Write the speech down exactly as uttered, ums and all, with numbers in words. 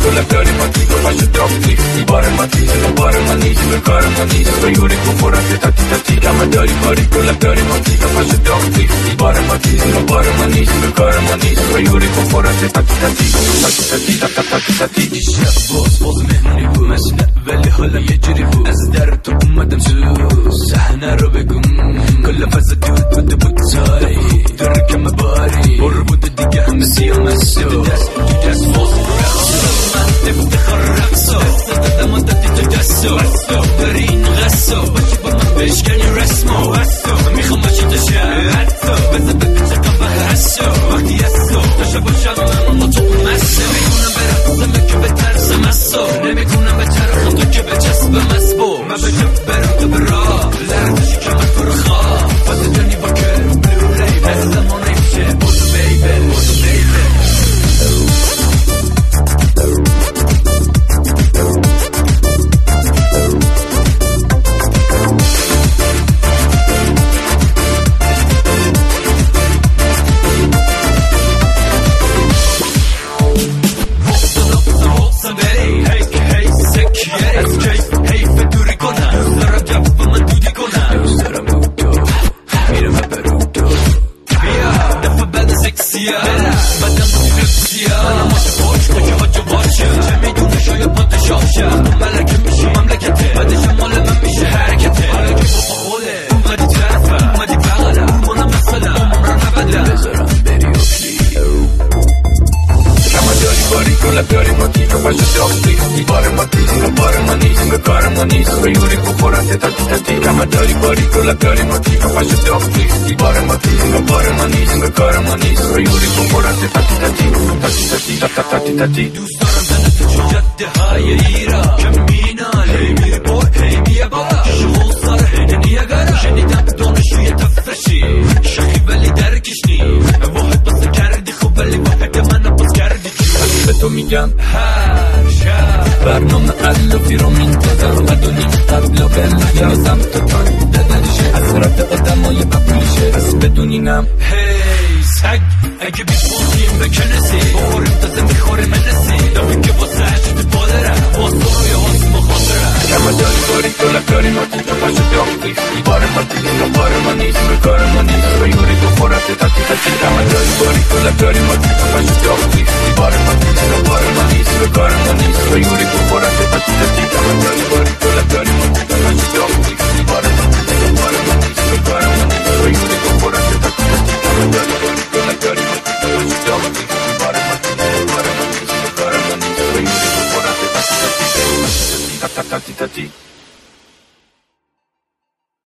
con la fiori ma ti lo faccio troppi i bar ma ti se lo bar ma ni se lo car ma ni se io rico fuori te tati tati chiama dori fuori con la fiori ma ti lo faccio troppi i bar ma ti se lo bar ma ni se lo car ma ni se io rico fuori te tati tati tati tati tati tati tati شباز باز مهمونی بود مشنه ولی حالا یه جوری بود از در تو اومدم تو صحنه رو بگم کل فضا دود بوده بود تاری دور کم باری برو بوده دیگه همه سیام از تو دست تو دست باز رقصو من افتخار رقصو دست دادم و دادی تو دستو داری این غصو باشی با من بشکنی رسمو من میخوام باشی تو شهر بزه بگه چقم به حسو وقتی هستو داشته باشم من با تو مسو میکنم برقصم که به ترسم اصو نمیکنم به چرخم تو که به چسبم اسبو من به جب برم تو به راه لردشی که من تو رو خواه فازه جانی با کرم بلو ریبه از زمان ریبشه بودو بیبه بودو بیبه دوست دارم زنه تو چون جده های ایران کمینال هی میری با هی میه بالا شغل سر هینه نیگرم شنیدم دانشوی تفرشی شخی ولی درکش نی واحد بسه کردی خوب ولی واحد من باز کردی چون به تو میگم هر شب برنامه علافی رو میندازم قدونی قبل و بلنجم سمت تانی دادنشه حسرت آدم های بپولیشه پس بدونینم هی سگ اگه بیتونیم به کنسی بخوریم تازه میخوریم منسی دافی که با سجد بادرم واسه روی واسه مخاطرم کمه داری باری کلا کاری ما تیتا پاشو داختی ای بار ما تیتا بار ما نیست به کار ما نیست به یوری بخورت تاتی تاتی کمه داری باری کلا کاری ما تیتا پاشو داختی ای بار ما تیتا بار ما نیست به کار ما نیست به یوری بخورت تاتی تاتی کمه داری باری کلا کاری ما تیتا پاشو داختی ای بار ما تیتا بار ما نیست به کار ما نیست به یوری بخورت تاتی تاتی کمه داری باری کلا کاری ما تیتا پاشو داختی ای بار ما تیتا بار ما نیست به کار ما نیست به یوری بخورت تاتی تاتی تاتی تاتی